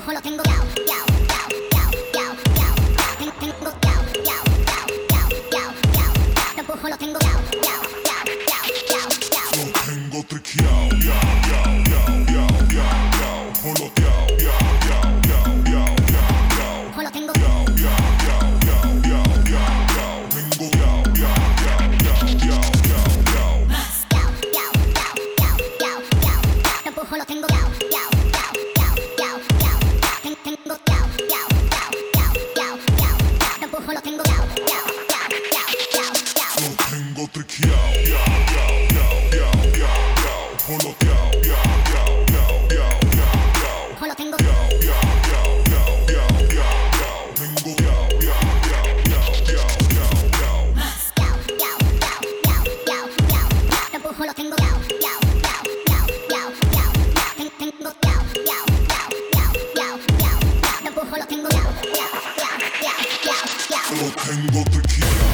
empujo lo tengo yao, yao, yao, yao, yao, yao. Tengo yao, yao, yao, yao, yao, yao. Te empujo lo tengo yao, yao, yao, yao, yao, yao. Lo tengo triqueado, yao, yao, yao, yao, yao, yao. Joloteao, yao, yao, yao, yao, yao, yao. Empujo lo tengo Yao, yao, yao, yao, yao, yao, yao. Tengo yao, yao, yao, yao, yao, yao, yao. yao, yao, yao, yao, yao, yao. Te empujo lo tengo yao, yao, yao, yao, yao, yao. Tengo yao, yao, yao, yao, yao, yao. Te empujo lo tengo yao, yao, yao, yao, yao, yao. Lo tengo triqueado, yao, yao, yao, yao, yao, yao. Joloteao, yao, yao, yao, yao, yao, yao. Empujo lo tengo Yao, yao, yao, yao, yao, yao, yao. Tengo yao, yao, yao, yao, yao, yao, yao. yao, yao, yao, yao, yao, yao. Te empujo lo tengo yao, yao, yao, yao, yao, yao. Tengo yao, yao, yao, yao, yao, yao. Te empujo lo tengo yao, yao, yao, yao, yao, yao. Lo tengo triqueado.